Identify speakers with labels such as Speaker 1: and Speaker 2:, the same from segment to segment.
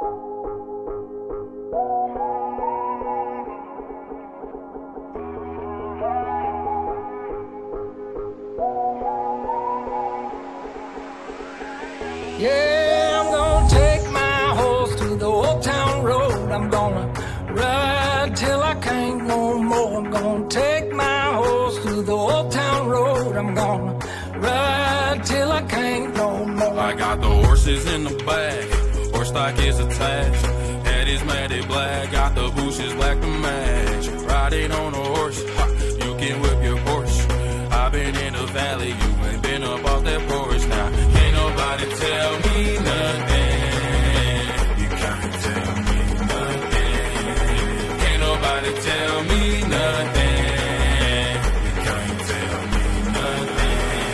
Speaker 1: Yeah, I'm gonna take my horse to the old town road. I'm gonna ride till I can't no more. I'm gonna take my horse to the old town road. I'm gonna ride till I can't no more.
Speaker 2: I got the horses in the bag, horse stock is attached. Head is matted black, got the bushes black to match. Riding on a horse, you can whip your Porsche. I've been in the valley, you ain't been up off that porch. Now, can't nobody tell me nothing. You can't tell me nothing. Can't nobody tell me nothing. You can't tell me nothing.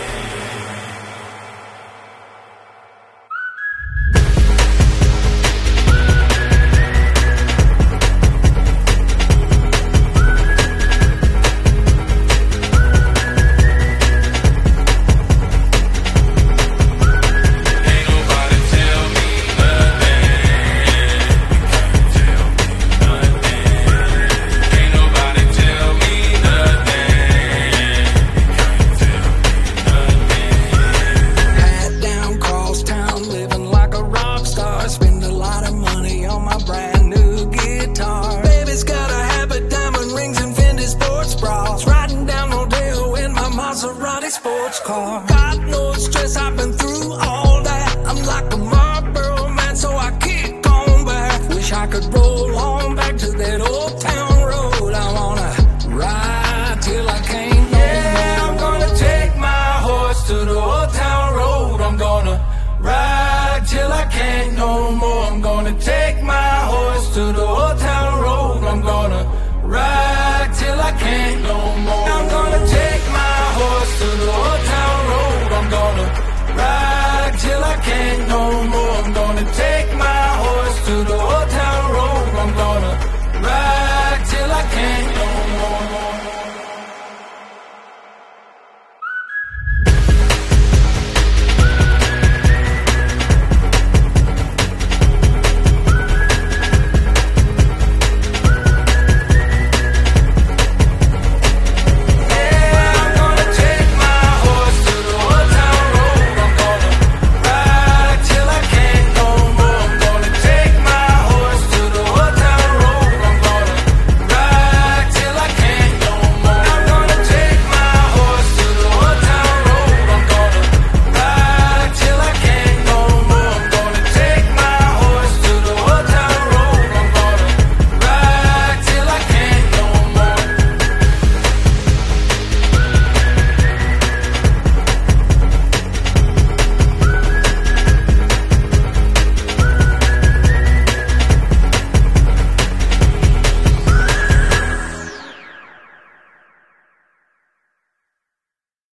Speaker 1: Sports car. God knows stress, I've been through all that. I'm like a Marlboro man, so I kick on back. Wish I could roll on back to that old town road. I wanna ride till I can't no more. Yeah, I'm gonna take my horse to the old town road. I'm gonna ride till I can't no more. I'm gonna take my horse to the old town road. I'm gonna ride till I can't no more. I'm gonna take my horse to the old town road. I'm gonna ride till I can't no more. I'm gonna take my horse to the